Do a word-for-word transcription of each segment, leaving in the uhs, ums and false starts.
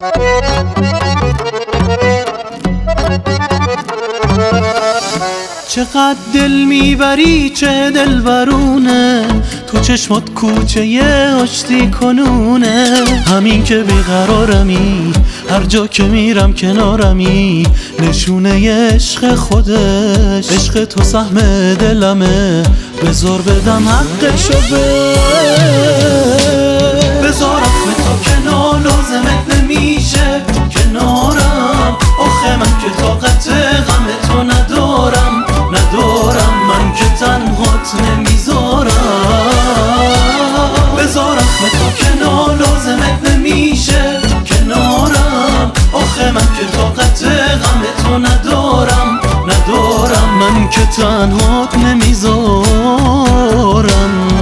چقدر دل میبری چه دلبرونه، تو چشمات کوچه آشتی کنونه. همین که بیقرارمی، هر جا که میرم کنارمی، نشونه عشق خودش. عشق تو سهم دلمه، بذار بدم حقشو به بذار رحم تو کنار لازمت نمیشه کنارم. آخه من که طاقت غم تو ندارم ندارم، من که تنهات نمیذارم. بذار رحم تو کنار لازمت نمیشه کنارم. آخه من که طاقت غم تو ندارم ندارم، من که تنهات نمیذارم.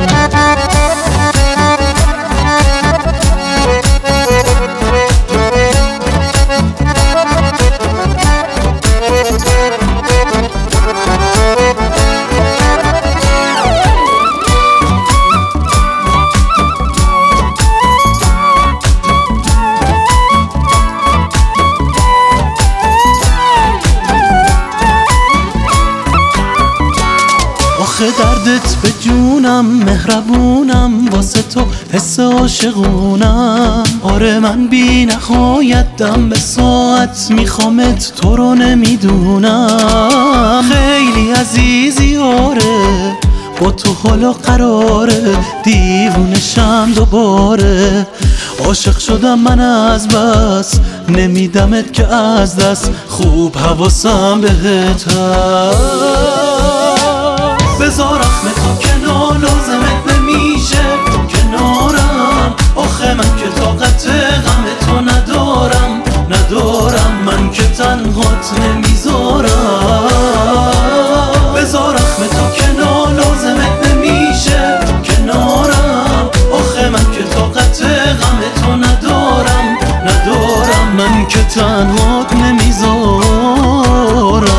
آخه دردت به جونم، مهربونم واسه تو حس عاشقونم. آره من بی نهایت دم به ساعت میخوامت، تو رو نمیدونم. خیلی عزیزی آره، با تو حالا قراره، دیوونشم دوباره. عاشق شدم من از بس، نمیدمت که از دست، خوب حواسم بهت هست. بذار رحم تو کنار لازمت نمیشه کنارم. آخه من که طاقت غم تو ندارم ندارم، من که تنهات نمیذارم. بذار رحم تو کنار لازمت نمیشه کنارم. آخه من که طاقت غم تو ندارم ندارم، من که تنهات نمیذارم.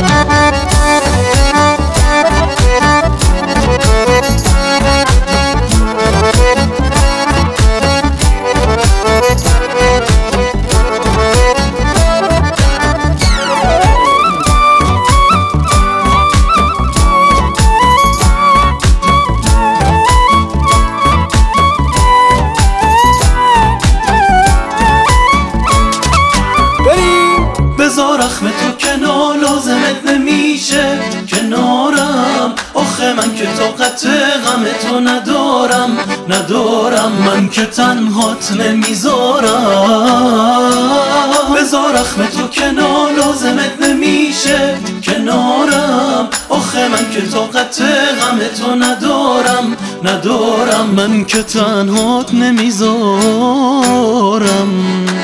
بذار رحم تو کنار لازمت نمیشه کنارم. آخه من که طاقت غم تو ندارم ندارم، من که تنهات نمیذارم. بذار رحم تو کنار لازمت نمیشه کنارم. آخه من که طاقت غم تو ندارم ندارم، من که تنهات نمیذارم.